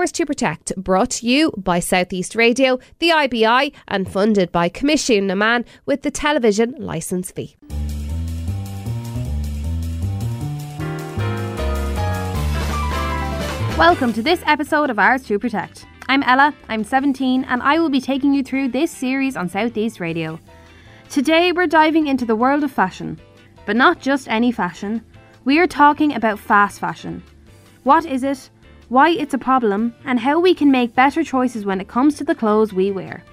Ours to Protect, brought to you by South East Radio, the IBI, and funded by Commission Naman with the television licence fee. Welcome to this episode of Ours to Protect. I'm Ella, I'm 17, and I will be taking you through this series on South East Radio. Today we're diving into the world of fashion, but not just any fashion. We are talking about fast fashion. What is it, why it's a problem, and how we can make better choices when it comes to the clothes we wear.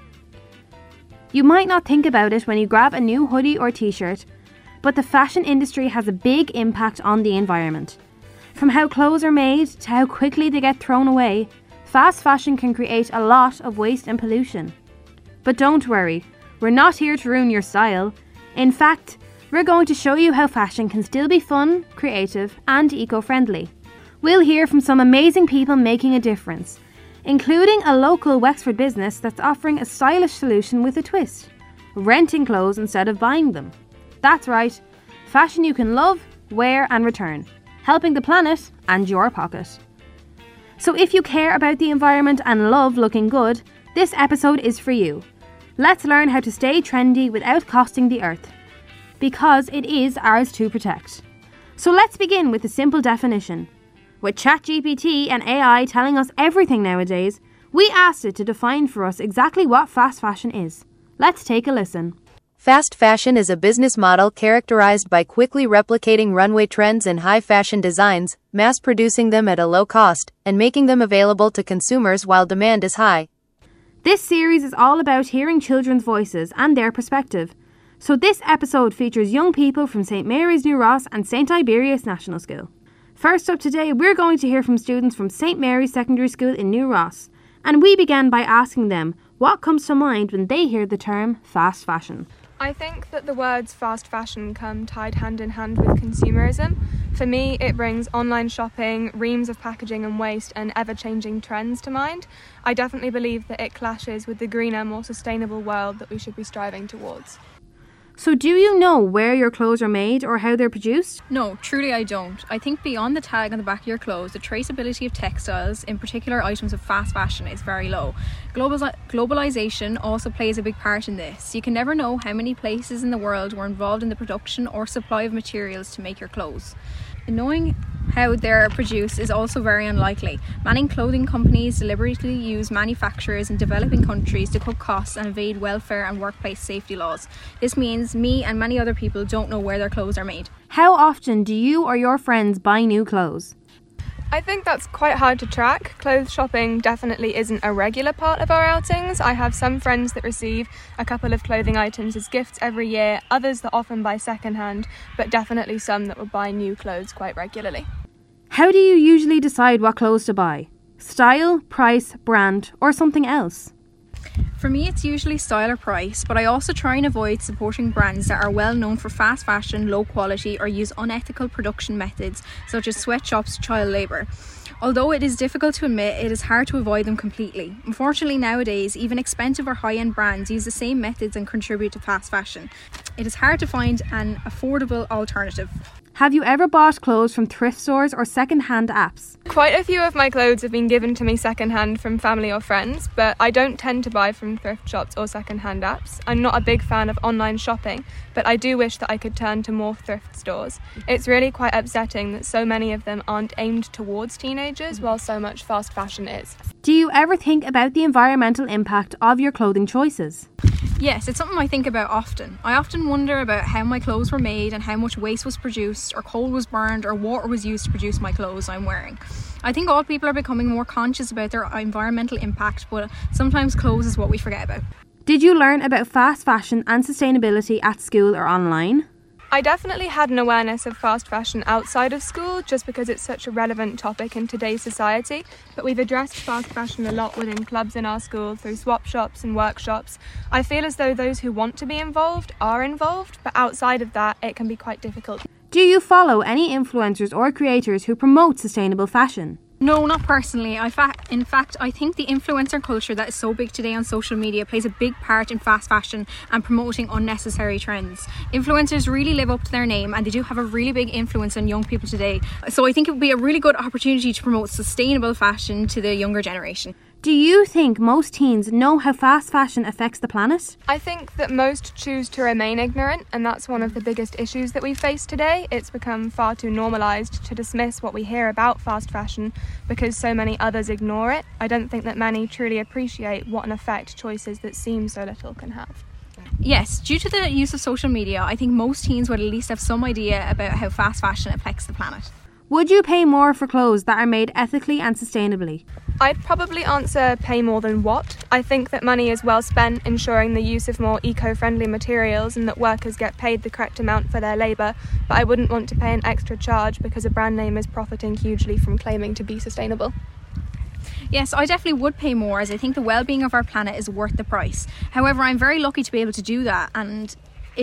You might not think about it when you grab a new hoodie or t-shirt, but the fashion industry has a big impact on the environment. From how clothes are made to how quickly they get thrown away, fast fashion can create a lot of waste and pollution. But don't worry, we're not here to ruin your style. In fact, we're going to show you how fashion can still be fun, creative, and eco-friendly. We'll hear from some amazing people making a difference, including a local Wexford business that's offering a stylish solution with a twist: renting clothes instead of buying them. That's right, fashion you can love, wear and return, helping the planet and your pocket. So if you care about the environment and love looking good, this episode is for you. Let's learn how to stay trendy without costing the earth, because it is ours to protect. So let's begin with a simple definition. With ChatGPT and AI telling us everything nowadays, we asked it to define for us exactly what fast fashion is. Let's take a listen. Fast fashion is a business model characterized by quickly replicating runway trends and high fashion designs, mass-producing them at a low cost, and making them available to consumers while demand is high. This series is all about hearing children's voices and their perspective. So this episode features young people from St Mary's New Ross and St Iberius National School. First up today, we're going to hear from students from St Mary's Secondary School in New Ross, and we began by asking them what comes to mind when they hear the term fast fashion. I think that the words fast fashion come tied hand in hand with consumerism. For me, it brings online shopping, reams of packaging and waste, and ever-changing trends to mind. I definitely believe that it clashes with the greener, more sustainable world that we should be striving towards. So do you know where your clothes are made or how they're produced? No, truly I don't. I think beyond the tag on the back of your clothes, the traceability of textiles, in particular items of fast fashion, is very low. Globalisation also plays a big part in this. You can never know how many places in the world were involved in the production or supply of materials to make your clothes. And knowing how they're produced is also very unlikely. Many clothing companies deliberately use manufacturers in developing countries to cut costs and evade welfare and workplace safety laws. This means me and many other people don't know where their clothes are made. How often do you or your friends buy new clothes? I think that's quite hard to track. Clothes shopping definitely isn't a regular part of our outings. I have some friends that receive a couple of clothing items as gifts every year, others that often buy secondhand, but definitely some that would buy new clothes quite regularly. How do you usually decide what clothes to buy? Style, price, brand, or something else? For me, it's usually style or price, but I also try and avoid supporting brands that are well known for fast fashion, low quality, or use unethical production methods such as sweatshops, child labour. Although it is difficult to admit, it is hard to avoid them completely. Unfortunately, nowadays, even expensive or high-end brands use the same methods and contribute to fast fashion. It is hard to find an affordable alternative. Have you ever bought clothes from thrift stores or second-hand apps? Quite a few of my clothes have been given to me second-hand from family or friends, but I don't tend to buy from thrift shops or second-hand apps. I'm not a big fan of online shopping, but I do wish that I could turn to more thrift stores. It's really quite upsetting that so many of them aren't aimed towards teenagers, while so much fast fashion is. Do you ever think about the environmental impact of your clothing choices? Yes, it's something I think about often. I often wonder about how my clothes were made and how much waste was produced, or coal was burned, or water was used to produce my clothes I'm wearing. I think all people are becoming more conscious about their environmental impact, but sometimes clothes is what we forget about. Did you learn about fast fashion and sustainability at school or online? I definitely had an awareness of fast fashion outside of school just because it's such a relevant topic in today's society, but we've addressed fast fashion a lot within clubs in our school through swap shops and workshops. I feel as though those who want to be involved are involved, but outside of that it can be quite difficult. Do you follow any influencers or creators who promote sustainable fashion? No, not personally. In fact, I think the influencer culture that is so big today on social media plays a big part in fast fashion and promoting unnecessary trends. Influencers really live up to their name, and they do have a really big influence on young people today. So I think it would be a really good opportunity to promote sustainable fashion to the younger generation. Do you think most teens know how fast fashion affects the planet? I think that most choose to remain ignorant, and that's one of the biggest issues that we face today. It's become far too normalised to dismiss what we hear about fast fashion because so many others ignore it. I don't think that many truly appreciate what an effect choices that seem so little can have. Yes, due to the use of social media, I think most teens would at least have some idea about how fast fashion affects the planet. Would you pay more for clothes that are made ethically and sustainably? I'd probably answer pay more than what. I think that money is well spent ensuring the use of more eco-friendly materials and that workers get paid the correct amount for their labour, but I wouldn't want to pay an extra charge because a brand name is profiting hugely from claiming to be sustainable. Yes, I definitely would pay more, as I think the well-being of our planet is worth the price. However, I'm very lucky to be able to do that and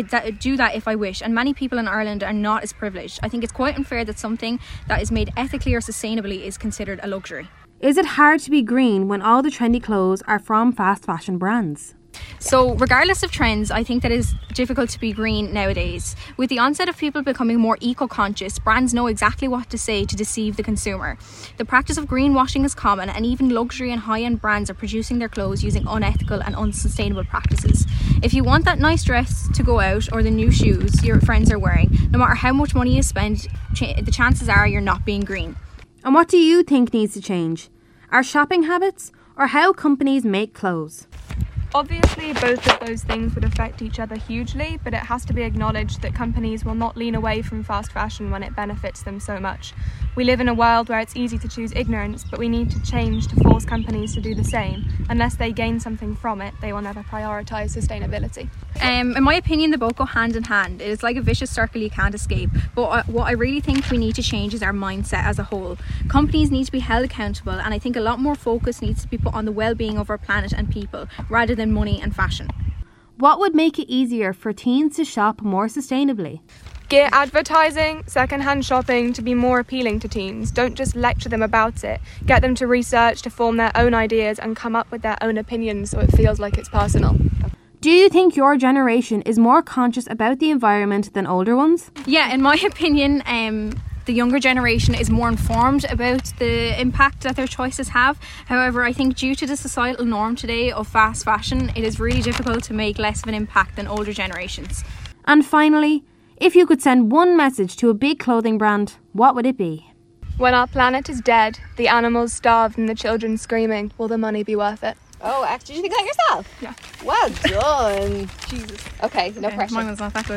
do that if I wish, and many people in Ireland are not as privileged. I think it's quite unfair that something that is made ethically or sustainably is considered a luxury. Is it hard to be green when all the trendy clothes are from fast fashion brands? So regardless of trends, I think that it is difficult to be green nowadays. With the onset of people becoming more eco-conscious, brands know exactly what to say to deceive the consumer. The practice of greenwashing is common, and even luxury and high-end brands are producing their clothes using unethical and unsustainable practices. If you want that nice dress to go out or the new shoes your friends are wearing, no matter how much money you spend, the chances are you're not being green. And what do you think needs to change? Our shopping habits or how companies make clothes? Obviously, both of those things would affect each other hugely, but it has to be acknowledged that companies will not lean away from fast fashion when it benefits them so much. We live in a world where it's easy to choose ignorance, but we need to change to force companies to do the same. Unless they gain something from it, they will never prioritise sustainability. In my opinion, they both go hand in hand. It is like a vicious circle you can't escape. But what I really think we need to change is our mindset as a whole. Companies need to be held accountable, and I think a lot more focus needs to be put on the well-being of our planet and people, rather than money and fashion. What would make it easier for teens to shop more sustainably? Get advertising, second-hand shopping to be more appealing to teens. Don't just lecture them about it. Get them to research, to form their own ideas and come up with their own opinions so it feels like it's personal. Do you think your generation is more conscious about the environment than older ones? Yeah, in my opinion, the younger generation is more informed about the impact that their choices have. However, I think due to the societal norm today of fast fashion, it is really difficult to make less of an impact than older generations. And finally, if you could send one message to a big clothing brand, what would it be? When our planet is dead, the animals starved and the children screaming, will the money be worth it? Oh, actually, did you think that yourself? Yeah. Well done. Jesus. Okay, no pressure. Mine was not that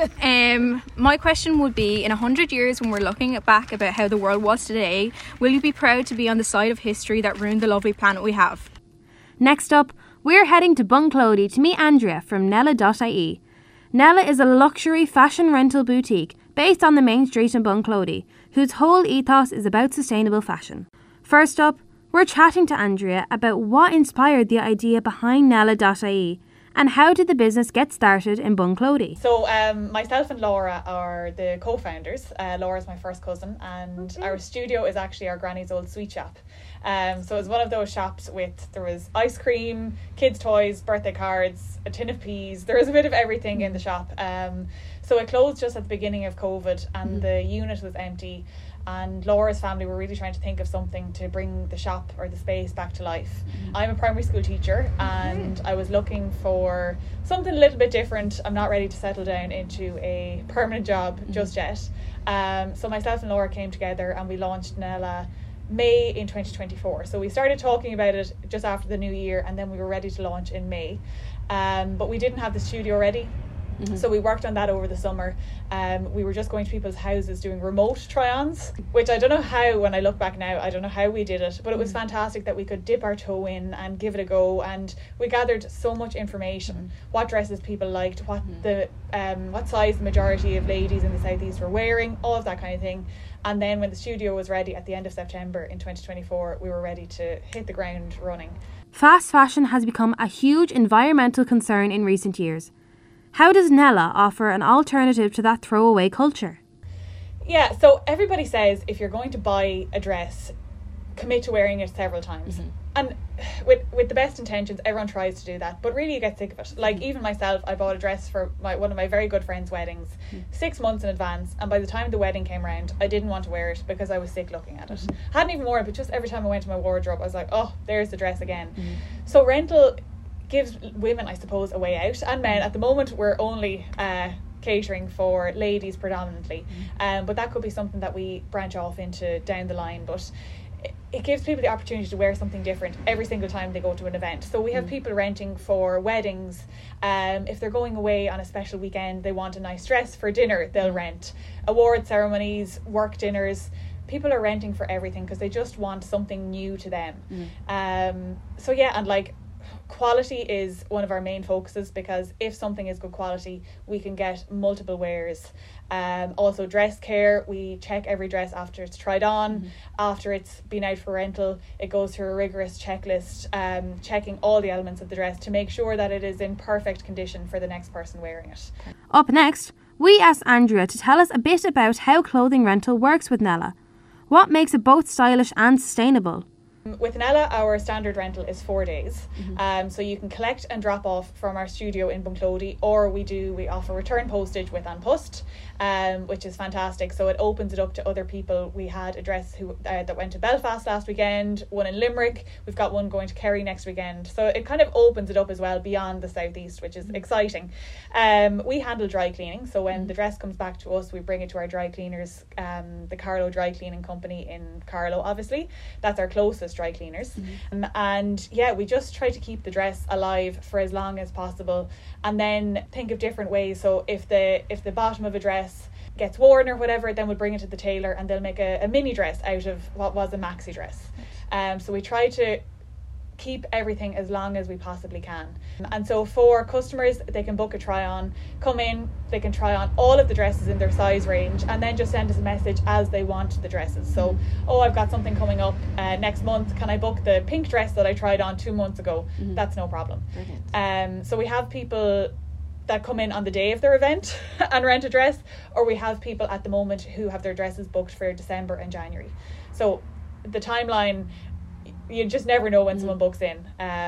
good. My question would be, in 100 years when we're looking back about how the world was today, will you be proud to be on the side of history that ruined the lovely planet we have? Next up, we're heading to Bunclody to meet Andrea from Nella.ie. Nella is a luxury fashion rental boutique based on the main street in Bunclody, whose whole ethos is about sustainable fashion. First up, we're chatting to Andrea about what inspired the idea behind Nella.ie and how did the business get started in Bunclody. So myself and Laura are the co-founders. Laura's my first cousin, and our studio is actually our granny's old sweet shop. So it was one of those shops there was ice cream, kids' toys, birthday cards, a tin of peas. There was a bit of everything in the shop. So it closed just at the beginning of COVID, and the unit was empty. And Laura's family were really trying to think of something to bring the shop or the space back to life. I'm a primary school teacher, and I was looking for something a little bit different. I'm not ready to settle down into a permanent job just yet. So myself and Laura came together and we launched Nella May in 2024. So we started talking about it just after the new year, and then we were ready to launch in May. But we didn't have the studio ready. So we worked on that over the summer. We were just going to people's houses doing remote try-ons, which I don't know how, when I look back now, I don't know how we did it, but it was fantastic that we could dip our toe in and give it a go. And we gathered so much information, what dresses people liked, what size the majority of ladies in the southeast were wearing, all of that kind of thing. And then when the studio was ready at the end of September in 2024, we were ready to hit the ground running. Fast fashion has become a huge environmental concern in recent years. How does Nella offer an alternative to that throwaway culture? Yeah, so everybody says if you're going to buy a dress, commit to wearing it several times. And with the best intentions, everyone tries to do that, but really you get sick of it. Like even myself, I bought a dress for one of my very good friends' weddings 6 months in advance, and by the time the wedding came around, I didn't want to wear it because I was sick looking at it. Hadn't even worn it, but just every time I went to my wardrobe, I was like, oh, there's the dress again. So rental gives women, I suppose, a way out, and men. At the moment, we're only catering for ladies predominantly, but that could be something that we branch off into down the line. But it gives people the opportunity to wear something different every single time they go to an event. So we have people renting for weddings. If they're going away on a special weekend, they want a nice dress for dinner, they'll rent. Award ceremonies, work dinners, people are renting for everything because they just want something new to them. So yeah, and like quality is one of our main focuses, because if something is good quality, we can get multiple wears. Also dress care, we check every dress after it's tried on, after it's been out for rental. It goes through a rigorous checklist, checking all the elements of the dress to make sure that it is in perfect condition for the next person wearing it. Up next, we asked Andrea to tell us a bit about how clothing rental works with Nella. What makes it both stylish and sustainable? With Nella, our standard rental is 4 days. So you can collect and drop off from our studio in Bunclody, or we offer return postage with An Post, which is fantastic. So it opens it up to other people. We had a dress that went to Belfast last weekend, one in Limerick. We've got one going to Kerry next weekend. So it kind of opens it up as well beyond the southeast, which is exciting. We handle dry cleaning. So when the dress comes back to us, we bring it to our dry cleaners, the Carlow Dry Cleaning Company in Carlow, obviously. That's our closest dry cleaners. And yeah, we just try to keep the dress alive for as long as possible, and then think of different ways. So if the bottom of a dress gets worn or whatever, then we'll bring it to the tailor and they'll make a mini dress out of what was a maxi dress. So we try to keep everything as long as we possibly can. And so for customers, they can book a try on, come in, they can try on all of the dresses in their size range, and then just send us a message as they want the dresses. So, oh, I've got something coming up next month, can I book the pink dress that I tried on 2 months ago? That's no problem. So we have people that come in on the day of their event and rent a dress, or we have people at the moment who have their dresses booked for December and January. So the timeline, you just never know when someone books in,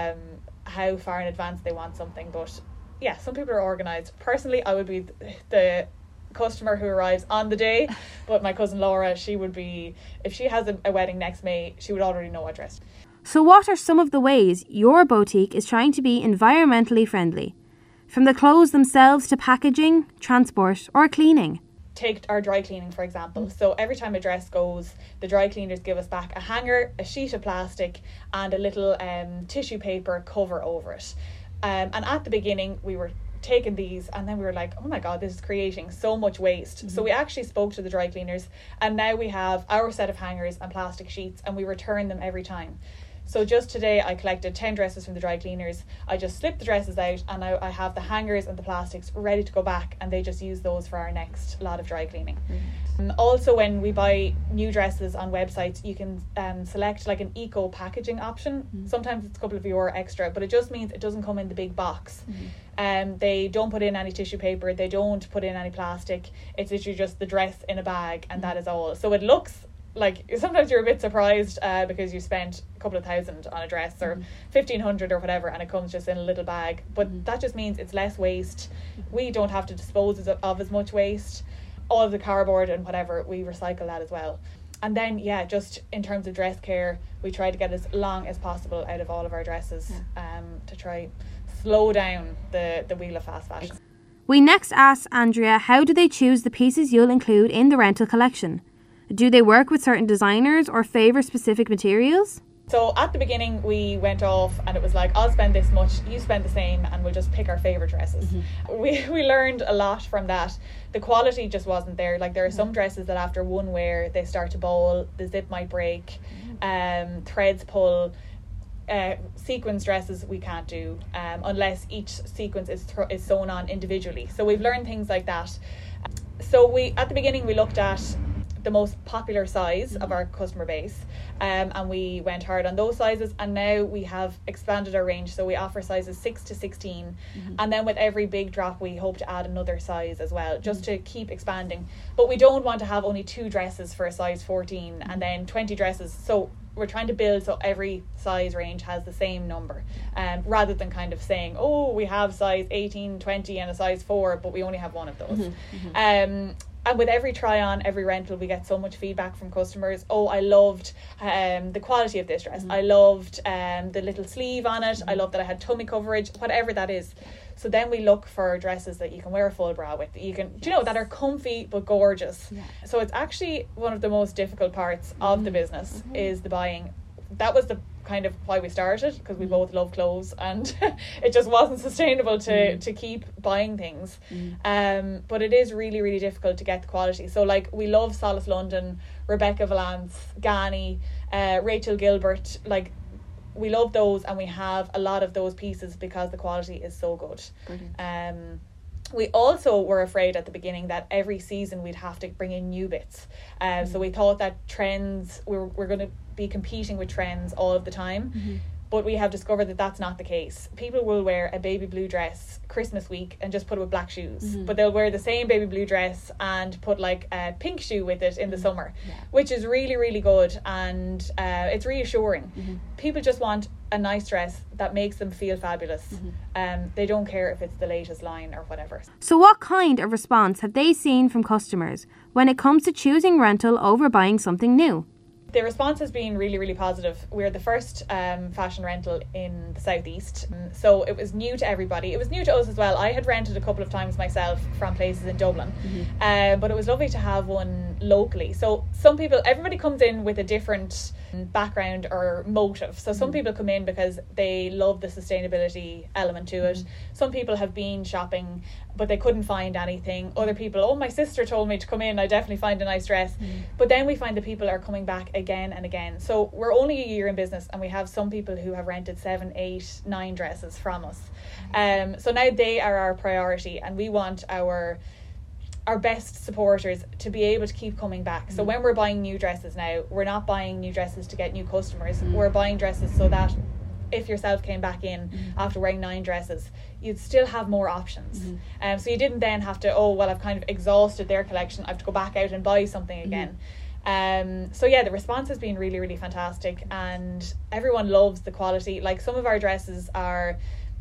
how far in advance they want something. But yeah, some people are organised. Personally, I would be the customer who arrives on the day, but my cousin Laura, she would be, if she has a wedding next May, she would already know what dress. So what are some of the ways your boutique is trying to be environmentally friendly? From the clothes themselves to packaging, transport or cleaning? Take our dry cleaning, for example. So every time a dress goes, the dry cleaners give us back a hanger, a sheet of plastic and a little tissue paper cover over it. And at the beginning we were taking these and then we were like, oh my god, this is creating so much waste. So we actually spoke to the dry cleaners, and now we have our set of hangers and plastic sheets and we return them every time. So just today I collected 10 dresses from the dry cleaners. I just slipped the dresses out and I have the hangers and the plastics ready to go back, and they just use those for our next lot of dry cleaning. Also, when we buy new dresses on websites, you can select like an eco packaging option. Sometimes it's a couple of euro extra, but it just means it doesn't come in the big box. They don't put in any tissue paper, they don't put in any plastic. It's literally just the dress in a bag and that is all. So it looks like sometimes you're a bit surprised because you spent a couple of thousand on a dress or 1,500 or whatever, and it comes just in a little bag. But that just means it's less waste. We don't have to dispose of as much waste. All of the cardboard and whatever, we recycle that as well. And then yeah, just in terms of dress care, we try to get as long as possible out of all of our dresses to try slow down the wheel of fast fashion. We next asked Andrea, how do they choose the pieces you'll include in the rental collection? Do they work with certain designers or favour specific materials? So at the beginning we went off and it was like, I'll spend this much, you spend the same, and we'll just pick our favourite dresses. We learned a lot from that. The quality just wasn't there. Like there are some dresses that after one wear they start to bowl, the zip might break, threads pull. Sequence dresses we can't do unless each sequence is sewn on individually. So we've learned things like that. So at the beginning we looked at the most popular size of our customer base, and we went hard on those sizes, and now we have expanded our range, so we offer sizes 6 to 16, and then with every big drop we hope to add another size as well, just to keep expanding. But we don't want to have only 2 dresses for a size 14 and then 20 dresses. So we're trying to build so every size range has the same number, rather than kind of saying, oh, we have size 18, 20 and a size 4, but we only have one of those. And with every try on, every rental, we get so much feedback from customers. Oh, I loved the quality of this dress. I loved the little sleeve on it. I loved that I had tummy coverage, whatever that is. So then we look for dresses that you can wear a full bra with, that you can, that are comfy but gorgeous. So it's actually one of the most difficult parts of the business is the buying. That was the kind of why we started, because we both love clothes, and it just wasn't sustainable to keep buying things. But it is really, really difficult to get the quality. So like, we love Solace London, Rebecca Valance, Gani, Rachel Gilbert, like, we love those, and we have a lot of those pieces because the quality is so good. We also were afraid at the beginning that every season we'd have to bring in new bits. So we thought that trends, we're going to be competing with trends all of the time. But we have discovered that that's not the case. People will wear a baby blue dress Christmas week and just put it with black shoes. But they'll wear the same baby blue dress and put like a pink shoe with it in the summer, which is really, really good. And it's reassuring. People just want a nice dress that makes them feel fabulous. They don't care if it's the latest line or whatever. So what kind of response have they seen from customers when it comes to choosing rental over buying something new? The response has been really, really positive. We're the first fashion rental in the southeast, so it was new to everybody. It was new to us as well. I had rented a couple of times myself from places in Dublin, but it was lovely to have one locally. So everybody comes in with a different background or motive. So some people come in because they love the sustainability element to it. Some people have been shopping but they couldn't find anything. Other people, oh, my sister told me to come in, I definitely find a nice dress. But then we find that people are coming back again and again. So we're only a year in business, and we have some people who have rented 7, 8, 9 dresses from us. So now they are our priority, and we want our best supporters to be able to keep coming back. So when we're buying new dresses now, we're not buying new dresses to get new customers. We're buying dresses so that if yourself came back in after wearing 9 dresses, you'd still have more options. So you didn't then have to, I've kind of exhausted their collection, I have to go back out and buy something again. So yeah, the response has been really, really fantastic, and everyone loves the quality. Like, some of our dresses are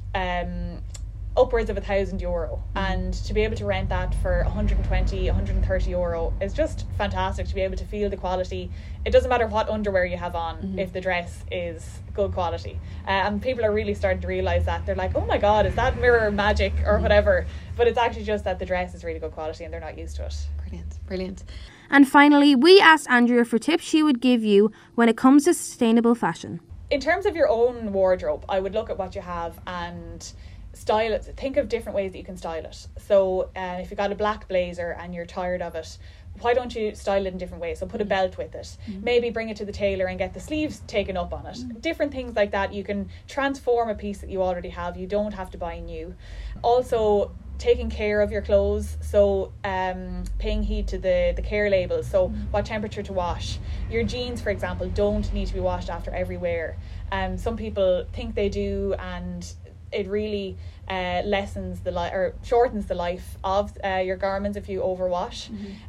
upwards of €1,000, and to be able to rent that for 120, 130 euro is just fantastic. To be able to feel the quality, it doesn't matter what underwear you have on if the dress is good quality, and people are really starting to realise that. They're like, oh my god, is that mirror magic or whatever, but it's actually just that the dress is really good quality and they're not used to it. Brilliant. And finally, we asked Andrea for tips she would give you when it comes to sustainable fashion. In terms of your own wardrobe, I would look at what you have and style it. Think of different ways that you can style it. So if you've got a black blazer and you're tired of it, why don't you style it in different ways? So put a belt with it, maybe bring it to the tailor and get the sleeves taken up on it. Different things like that. You can transform a piece that you already have. You don't have to buy new. Also, taking care of your clothes, so paying heed to the care labels, so what temperature to wash. Your jeans, for example, don't need to be washed after every wear. Some people think they do, and it really lessens or shortens the life of your garments if you overwash.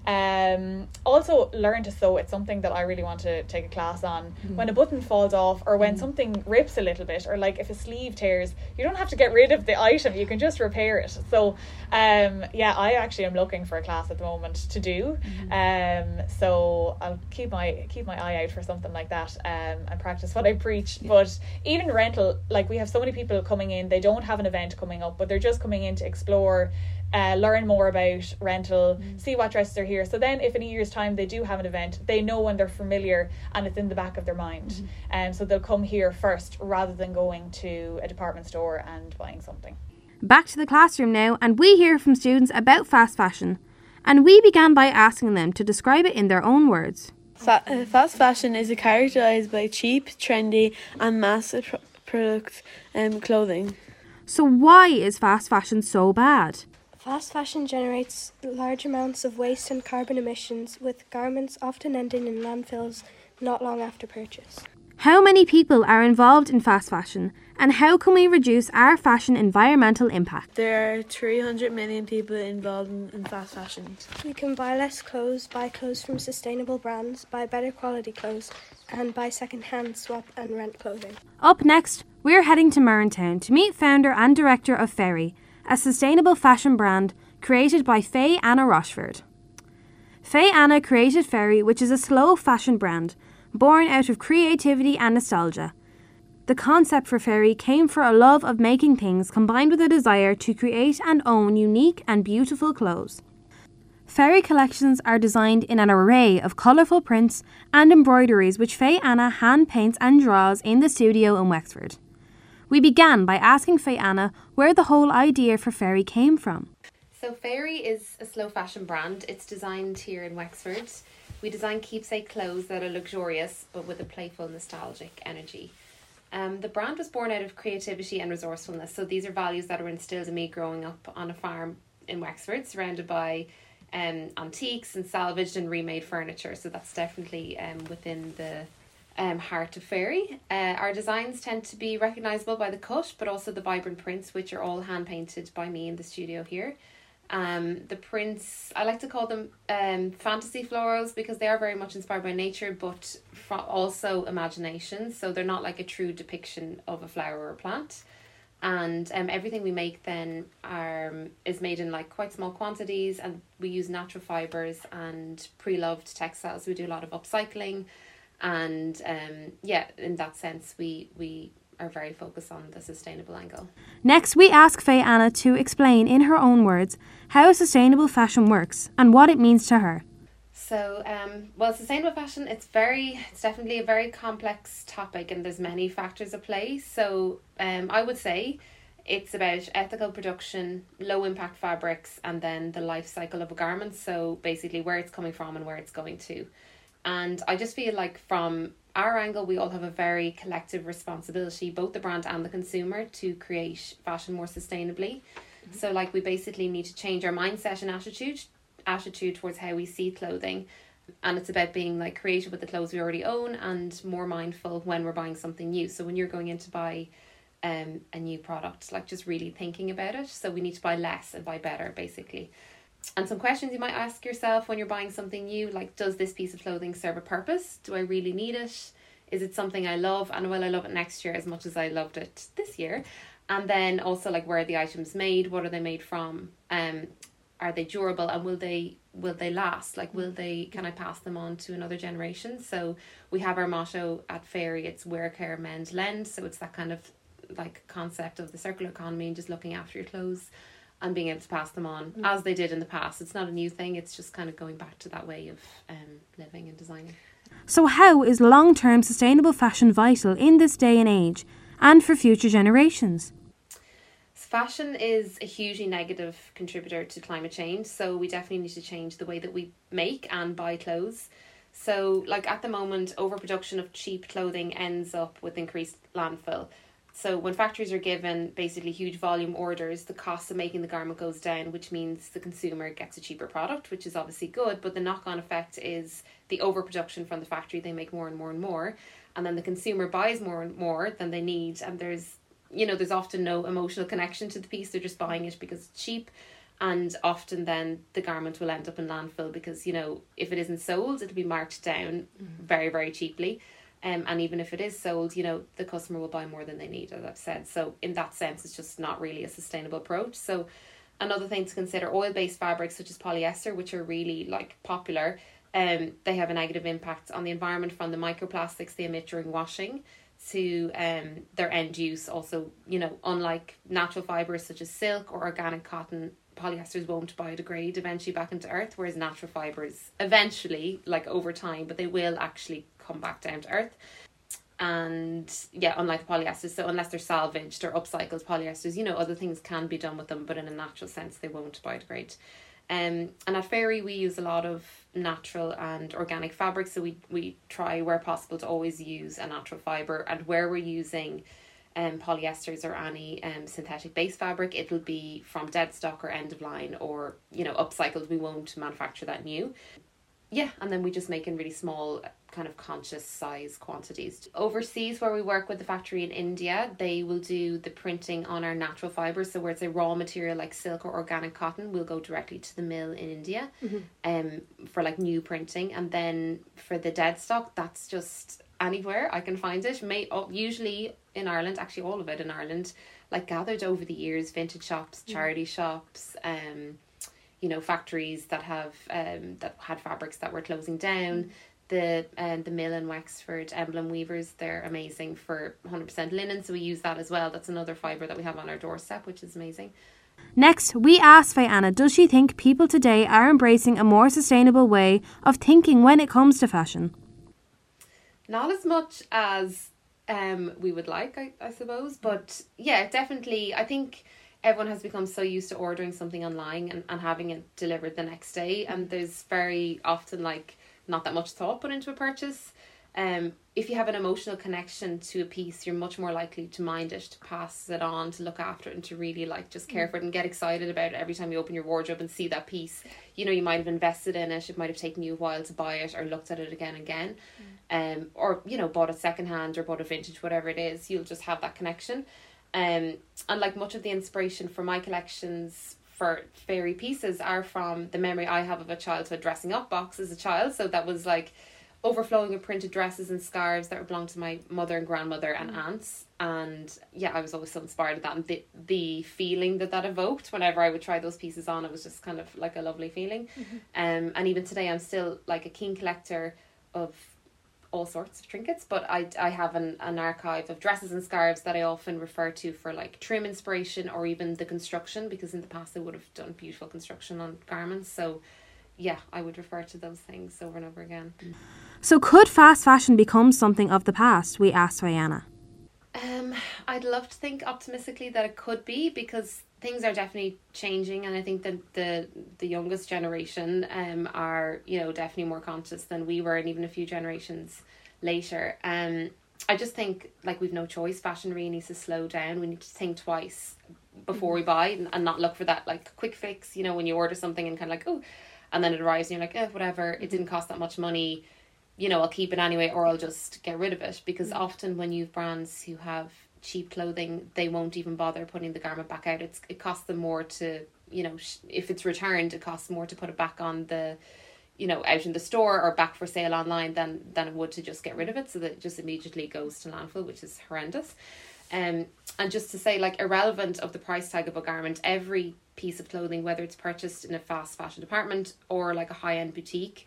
Also, learn to sew. It's something that I really want to take a class on. When a button falls off, or when something rips a little bit, or like if a sleeve tears, you don't have to get rid of the item, you can just repair it. So I actually am looking for a class at the moment to do. So I'll keep my eye out for something like that, and practice what I preach. But even rental, like, we have so many people coming in, they don't have an event coming up, but they're just coming in to explore, learn more about rental, see what dresses are here. So then if in a year's time they do have an event, they know and they're familiar, and it's in the back of their mind. So they'll come here first rather than going to a department store and buying something. Back to the classroom now, and we hear from students about fast fashion. And we began by asking them to describe it in their own words. Fast fashion is characterised by cheap, trendy and mass product clothing. So why is fast fashion so bad? Fast fashion generates large amounts of waste and carbon emissions, with garments often ending in landfills not long after purchase. How many people are involved in fast fashion, and how can we reduce our fashion environmental impact? There are 300 million people involved in fast fashion. You can buy less clothes, buy clothes from sustainable brands, buy better quality clothes, and buy second-hand, swap and rent clothing. Up next, we're heading to Murrentown to meet founder and director of Fairy, a sustainable fashion brand created by Faye Anna Rochford. Faye Anna created Fairy, which is a slow fashion brand born out of creativity and nostalgia. The concept for Fairy came from a love of making things combined with a desire to create and own unique and beautiful clothes. Fairy collections are designed in an array of colourful prints and embroideries which Faye Anna hand paints and draws in the studio in Wexford. We began by asking Faye Anna where the whole idea for Fairy came from. So Fairy is a slow fashion brand. It's designed here in Wexford. We design keepsake clothes that are luxurious but with a playful, nostalgic energy. The brand was born out of creativity and resourcefulness. So these are values that were instilled in me growing up on a farm in Wexford, surrounded by antiques and salvaged and remade furniture. So that's definitely within the heart of Fairy. Our designs tend to be recognisable by the cut, but also the vibrant prints, which are all hand painted by me in the studio here. The prints, I like to call them fantasy florals because they are very much inspired by nature, but also imagination. So they're not like a true depiction of a flower or a plant. And everything we make then is made in like quite small quantities, and we use natural fibres and pre-loved textiles. We do a lot of upcycling, and in that sense we are very focused on the sustainable angle. Next, we ask Faye Anna to explain in her own words how sustainable fashion works and what it means to her. So, sustainable fashion, it's definitely a very complex topic, and there's many factors at play. So, I would say it's about ethical production, low impact fabrics, and then the life cycle of a garment. So basically where it's coming from and where it's going to. And I just feel like from our angle, we all have a very collective responsibility, both the brand and the consumer, to create fashion more sustainably. Mm-hmm. So like we basically need to change our mindset and attitude towards how we see clothing. And it's about being like creative with the clothes we already own and more mindful when we're buying something new. So when you're going in to buy a new product, like just really thinking about it. So we need to buy less and buy better, basically. And some questions you might ask yourself when you're buying something new, like, does this piece of clothing serve a purpose? Do I really need it? Is it something I love? And will I love it next year as much as I loved it this year? And then also like, where are the items made? What are they made from? Are they durable? And will they last? Like, can I pass them on to another generation? So we have our motto at Fairy, it's wear, care, mend, lend. So it's that kind of like concept of the circular economy and just looking after your clothes and being able to pass them on as they did in the past. It's not a new thing. It's just kind of going back to that way of living and designing. So how is long-term sustainable fashion vital in this day and age and for future generations? Fashion is a hugely negative contributor to climate change. So we definitely need to change the way that we make and buy clothes. So like at the moment, overproduction of cheap clothing ends up with increased landfill. So when factories are given basically huge volume orders, the cost of making the garment goes down, which means the consumer gets a cheaper product, which is obviously good. But the knock-on effect is the overproduction from the factory. They make more and more and more. And then the consumer buys more and more than they need. And there's often no emotional connection to the piece. They're just buying it because it's cheap. And often then the garment will end up in landfill because, if it isn't sold, it'll be marked down very, very cheaply. And even if it is sold, the customer will buy more than they need, as I've said. So in that sense, it's just not really a sustainable approach. So another thing to consider, oil-based fabrics such as polyester, which are really like popular, they have a negative impact on the environment from the microplastics they emit during washing to their end use. Also, unlike natural fibres such as silk or organic cotton, polyesters won't biodegrade eventually back into earth, whereas natural fibres eventually, like over time, but they will actually come back down to earth. And unlike the polyesters, so unless they're salvaged or upcycled polyesters, other things can be done with them, but in a natural sense they won't biodegrade. And at Fairy we use a lot of natural and organic fabrics, so we try where possible to always use a natural fibre, and where we're using polyesters or any synthetic base fabric, it'll be from dead stock or end of line or upcycled. We won't manufacture that new. And then we just make in really small kind of conscious size quantities. Overseas, where we work with the factory in India, they will do the printing on our natural fibres. So where it's a raw material like silk or organic cotton, we'll go directly to the mill in India for like new printing. And then for the dead stock, that's just anywhere I can find it. Usually in Ireland, actually all of it in Ireland, like gathered over the years, vintage shops, charity shops, you know, factories that have that had fabrics that were closing down. The mill in Wexford, Emblem Weavers, they're amazing for 100% linen, so we use that as well. That's another fibre that we have on our doorstep, which is amazing. Next, we asked Fianna, does she think people today are embracing a more sustainable way of thinking when it comes to fashion? Not as much as we would like, I suppose, but yeah, definitely. I think everyone has become so used to ordering something online and having it delivered the next day, and there's very often like not that much thought put into a purchase. If you have an emotional connection to a piece, you're much more likely to mind it, to pass it on, to look after it, and to really like just care for it and get excited about it every time you open your wardrobe and see that piece. You know, you might have invested in it, it might have taken you a while to buy it or looked at it again and again, or you know, bought it secondhand or bought a vintage, whatever it is. You'll just have that connection. And like much of the inspiration for my collections for fairy pieces are from the memory I have of a childhood dressing up box as a child. So that was like overflowing with printed dresses and scarves that belonged to my mother and grandmother and aunts. And yeah, I was always so inspired by that, and the feeling that evoked whenever I would try those pieces on, it was just kind of like a lovely feeling. And even today I'm still like a keen collector of all sorts of trinkets, but I have an archive of dresses and scarves that I often refer to for like trim inspiration or even the construction, because in the past I would have done beautiful construction on garments. So yeah, I would refer to those things over and over again. So could fast fashion become something of the past? We asked Fianna. I'd love to think optimistically that it could be, because things are definitely changing, and I think that the youngest generation are, you know, definitely more conscious than we were, and even a few generations later. I just think like we've no choice. Fashion really needs to slow down. We need to think twice before we buy, and not look for that like quick fix, you know, when you order something and kind of like, oh, and then it arrives and you're like, whatever, it didn't cost that much money, you know, I'll keep it anyway, or I'll just get rid of it. Because often when you've brands who have cheap clothing, they won't even bother putting the garment back out. It costs them more to, you know, if it's returned, it costs more to put it back on the, you know, out in the store or back for sale online than it would to just get rid of it. So that it just immediately goes to landfill, which is horrendous. And just to say, like, irrelevant of the price tag of a garment, every piece of clothing, whether it's purchased in a fast fashion department or like a high-end boutique,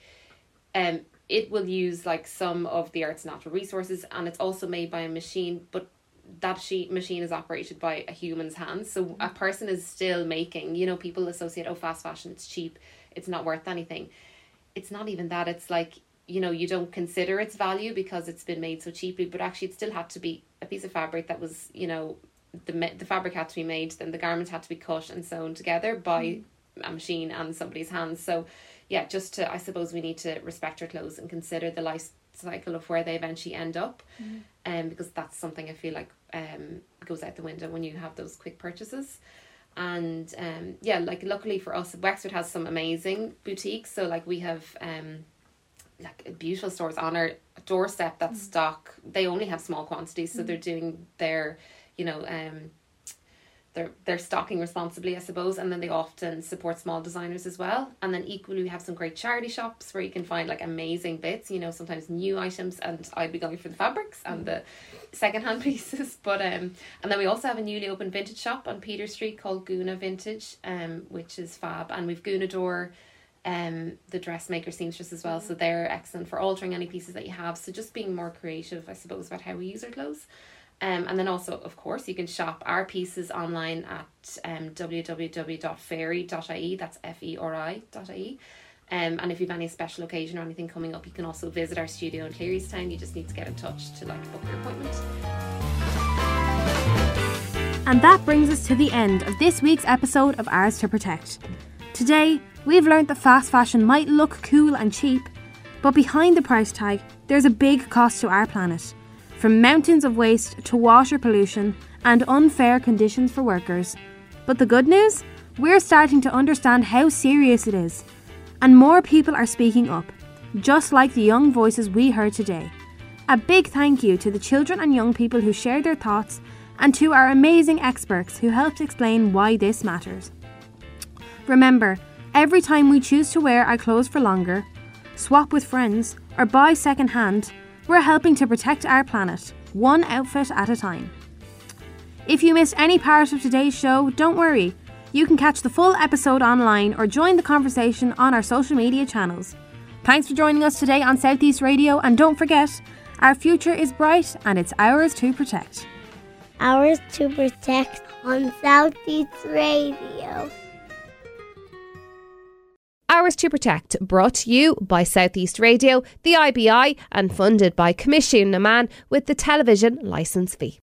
it will use like some of the earth's natural resources, and it's also made by a machine, but that machine is operated by a human's hands. So a person is still making, you know, people associate, fast fashion, it's cheap, it's not worth anything. It's not even that. It's like, you know, you don't consider its value because it's been made so cheaply, but actually it still had to be a piece of fabric that was, you know, the fabric had to be made, then the garment had to be cut and sewn together by a machine and somebody's hands. So yeah, just to, I suppose we need to respect our clothes and consider the life cycle of where they eventually end up, because that's something I feel like goes out the window when you have those quick purchases. And yeah, like luckily for us, Wexford has some amazing boutiques. So like we have like beautiful stores on our doorstep that stock, they only have small quantities, so they're doing their, you know, they're stocking responsibly, I suppose, and then they often support small designers as well. And then equally we have some great charity shops where you can find like amazing bits, you know, sometimes new items, and I'd be going for the fabrics and the secondhand pieces. But and then we also have a newly opened vintage shop on Peter Street called Guna Vintage, which is fab. And we've Gunador, the dressmaker seamstress as well, so they're excellent for altering any pieces that you have. So just being more creative, I suppose, about how we use our clothes. And then also, of course, you can shop our pieces online at www.fairy.ie, that's FERI.ie. And if you have any special occasion or anything coming up, you can also visit our studio in Clearystown. You just need to get in touch to like book your appointment. And that brings us to the end of this week's episode of Ours to Protect. Today, we've learnt that fast fashion might look cool and cheap, but behind the price tag, there's a big cost to our planet. From mountains of waste to water pollution and unfair conditions for workers. But the good news? We're starting to understand how serious it is. And more people are speaking up. just like the young voices we heard today. A big thank you to the children and young people who shared their thoughts, and to our amazing experts who helped explain why this matters. Remember, every time we choose to wear our clothes for longer, swap with friends, or buy second hand, we're helping to protect our planet, one outfit at a time. If you missed any part of today's show, don't worry. You can catch the full episode online or join the conversation on our social media channels. Thanks for joining us today on Southeast Radio, and don't forget, our future is bright and it's ours to protect. Ours to protect on Southeast Radio. Hours to Protect, brought to you by Southeast Radio, the IBI, and funded by Commission Naman with the television licence fee.